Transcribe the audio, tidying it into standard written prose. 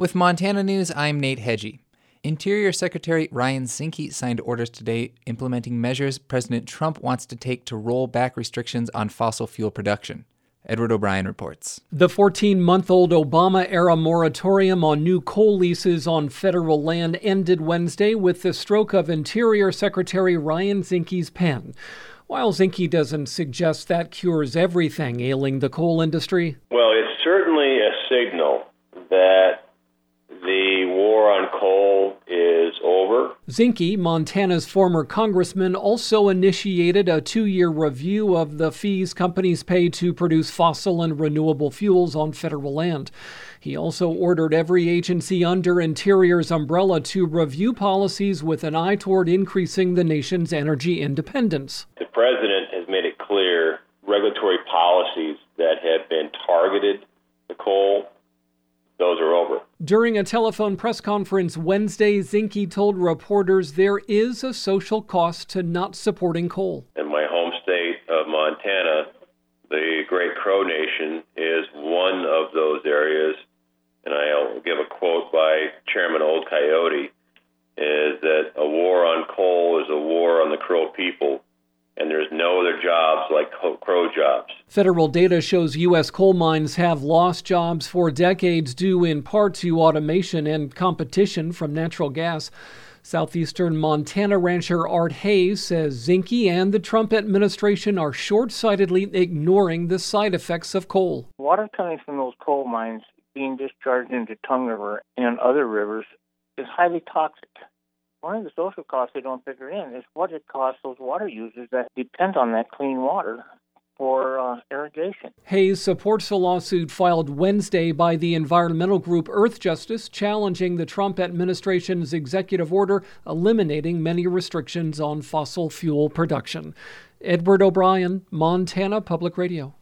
With Montana News, I'm Nate Hedgie. Interior Secretary Ryan Zinke signed orders today implementing measures President Trump wants to take to roll back restrictions on fossil fuel production. Edward O'Brien reports. The 14-month-old Obama-era moratorium on new coal leases on federal land ended Wednesday with the stroke of Interior Secretary Ryan Zinke's pen. While Zinke doesn't suggest that cures everything ailing the coal industry. Well, it's certainly a signal that the war on coal is over. Zinke, Montana's former congressman, also initiated a 2-year review of the fees companies pay to produce fossil and renewable fuels on federal land. He also ordered every agency under Interior's umbrella to review policies with an eye toward increasing the nation's energy independence. The president has made it clear regulatory policies that have been targeted to coal, those are over. During a telephone press conference Wednesday, Zinke told reporters there is a social cost to not supporting coal. In my home state of Montana, the Great Crow Nation is one of those areas, and I'll give a quote by Chairman Old Coyote, is that a war on coal is a war on the Crow people. And there's no other jobs like Crow jobs. Federal data shows U.S. coal mines have lost jobs for decades due in part to automation and competition from natural gas. Southeastern Montana rancher Art Hayes says Zinke and the Trump administration are short-sightedly ignoring the side effects of coal. Water coming from those coal mines being discharged into Tongue River and other rivers is highly toxic. One of the social costs they don't figure in is what it costs those water users that depend on that clean water for irrigation. Hayes supports a lawsuit filed Wednesday by the environmental group Earth Justice, challenging the Trump administration's executive order eliminating many restrictions on fossil fuel production. Edward O'Brien, Montana Public Radio.